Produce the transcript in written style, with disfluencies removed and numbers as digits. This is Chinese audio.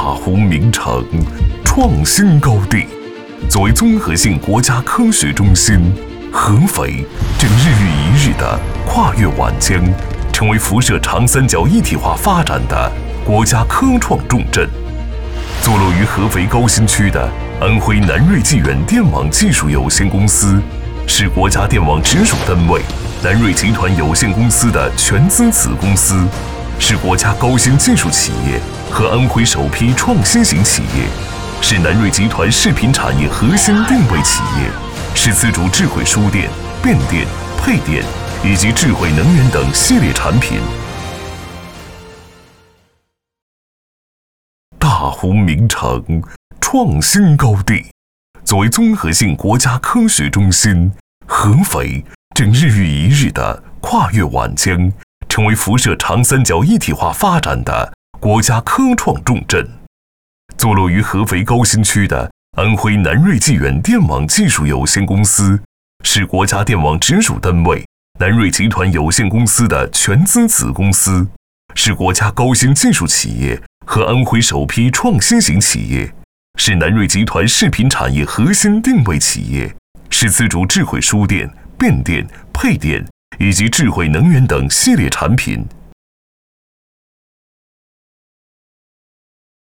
湖名城，创新高地。作为综合性国家科学中心，合肥正日益一日地跨越皖江，成为辐射长三角一体化发展的国家科创重镇。坐落于合肥高新区的安徽南瑞纪远电网技术有限公司，是国家电网直属单位南瑞集团有限公司的全资子公司，是国家高新技术企业和安徽首批创新型企业，是南瑞集团视频产业核心定位企业，是自主智慧输电、变电、配电以及智慧能源等系列产品。大湖名城，创新高地。作为综合性国家科学中心，合肥正日益一日地跨越皖江，成为辐射长三角一体化发展的国家科创重镇。坐落于合肥高新区的安徽南瑞纪远电网技术有限公司，是国家电网直属单位南瑞集团有限公司的全资子公司，是国家高新技术企业和安徽首批创新型企业，是南瑞集团视频产业核心定位企业，是自主智慧输电、变电、配电以及智慧能源等系列产品。